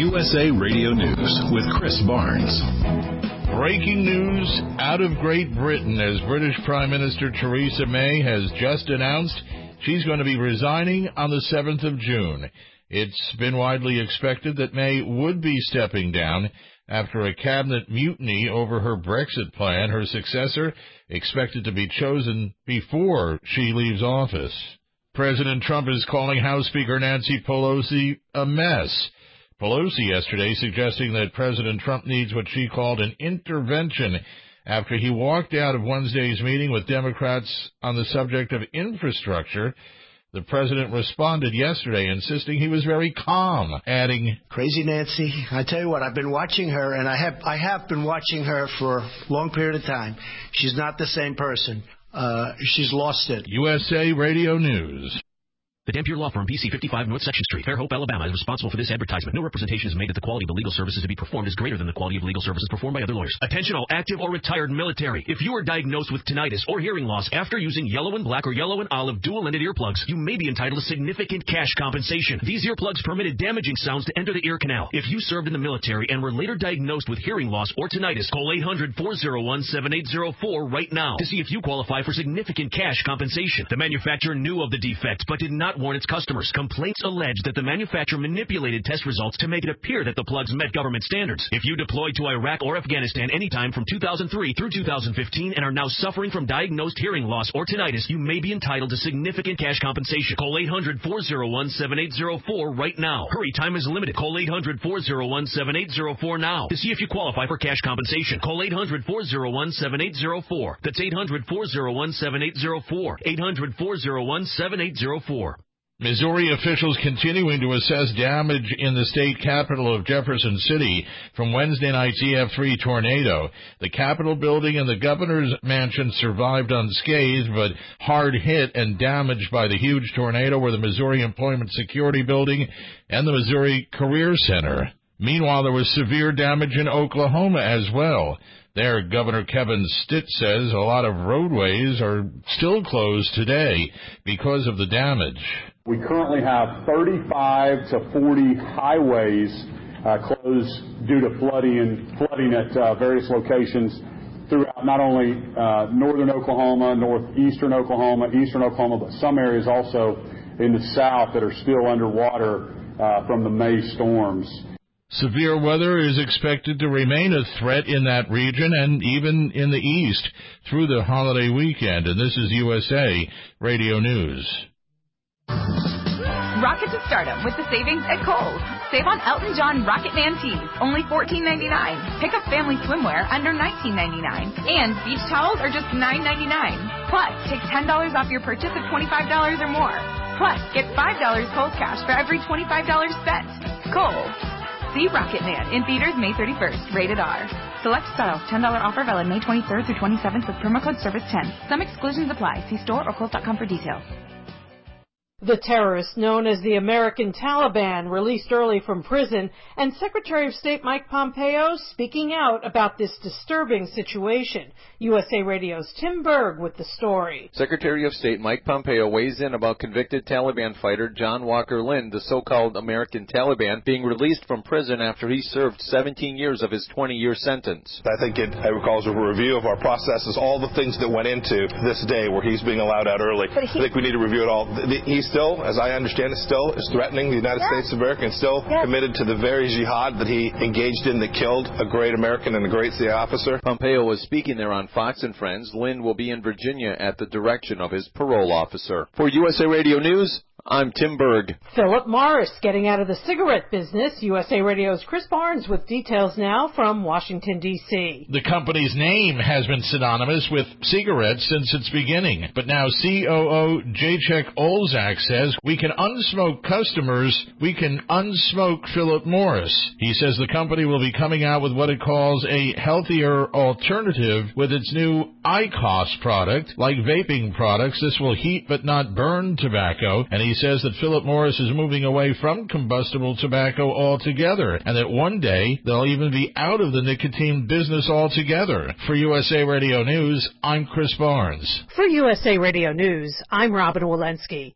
USA Radio News with Chris Barnes. Breaking news out of Great Britain as British Prime Minister Theresa May has just announced she's going to be resigning on the 7th of June. It's been widely expected that May would be stepping down after a cabinet mutiny over her Brexit plan. Her successor expected to be chosen before she leaves office. President Trump is calling House Speaker Nancy Pelosi a mess. Pelosi yesterday suggesting that President Trump needs what she called an intervention after he walked out of Wednesday's meeting with Democrats on the subject of infrastructure. The president responded yesterday, insisting he was very calm, adding, "Crazy Nancy, I tell you what, I've been watching her, and I have been watching her for a long period of time. She's not the same person. She's lost it." USA Radio News. The Dampier Law Firm, PC 55 North Section Street, Fairhope, Alabama, is responsible for this advertisement. No representation is made that the quality of the legal services to be performed is greater than the quality of legal services performed by other lawyers. Attention all active or retired military. If you are diagnosed with tinnitus or hearing loss after using yellow and black or yellow and olive dual-ended earplugs, you may be entitled to significant cash compensation. These earplugs permitted damaging sounds to enter the ear canal. If you served in the military and were later diagnosed with hearing loss or tinnitus, call 800-401-7804 right now to see if you qualify for significant cash compensation. The manufacturer knew of the defect but did not warn its customers. Complaints allege that the manufacturer manipulated test results to make it appear that the plugs met government standards. If you deployed to Iraq or Afghanistan anytime from 2003 through 2015 and are now suffering from diagnosed hearing loss or tinnitus, you may be entitled to significant cash compensation. Call 800-401-7804 right now. Hurry, time is limited. Call 800-401-7804 now to see if you qualify for cash compensation. Call 800-401-7804. That's 800-401-7804. 800-401-7804. Missouri officials continuing to assess damage in the state capital of Jefferson City from Wednesday night's EF3 tornado. The Capitol building and the governor's mansion survived unscathed, but hard hit and damaged by the huge tornado were the Missouri Employment Security Building and the Missouri Career Center. Meanwhile, there was severe damage in Oklahoma as well. There, Governor Kevin Stitt says a lot of roadways are still closed today because of the damage. We currently have 35 to 40 highways closed due to flooding at various locations throughout not only northern Oklahoma, northeastern Oklahoma, eastern Oklahoma, but some areas also in the south that are still underwater from the May storms. Severe weather is expected to remain a threat in that region and even in the east through the holiday weekend. And this is USA Radio News. Rocket to stardom with the savings at Kohl's. Save on Elton John Rocket Man tees, only $14.99. Pick up family swimwear under $19.99. And beach towels are just $9.99. Plus, take $10 off your purchase of $25 or more. Plus, get $5 Kohl's cash for every $25 spent. Kohl's. See Rocket Man in theaters May 31st. Rated R. Select styles. $10 offer valid May 23rd through 27th with promo code SERVICE10. Some exclusions apply. See store or Kohl's.com for details. The terrorist known as the American Taliban released early from prison, and Secretary of State Mike Pompeo speaking out about this disturbing situation. USA Radio's Tim Berg with the story. Secretary of State Mike Pompeo weighs in about convicted Taliban fighter John Walker Lindh, the so-called American Taliban, being released from prison after he served 17 years of his 20-year sentence. I think it recalls a review of our processes, all the things that went into this day where he's being allowed out early. I think we need to review it all. He's still, as I understand it, still is threatening the United States of America and still committed to the very jihad that he engaged in that killed a great American and a great CIA officer. Pompeo was speaking there on Fox and Friends. Lindh will be in Virginia at the direction of his parole officer. For USA Radio News, I'm Tim Berg. Philip Morris getting out of the cigarette business. USA Radio's Chris Barnes with details now from Washington, D.C. The company's name has been synonymous with cigarettes since its beginning. But now COO Jacek Olczak says we can unsmoke customers, we can unsmoke Philip Morris. He says the company will be coming out with what it calls a healthier alternative with its new IQOS product. Like vaping products, this will heat but not burn tobacco, and he says that Philip Morris is moving away from combustible tobacco altogether, and that one day they'll even be out of the nicotine business altogether. For USA Radio News, I'm Chris Barnes. For USA Radio News, I'm Robin Walensky.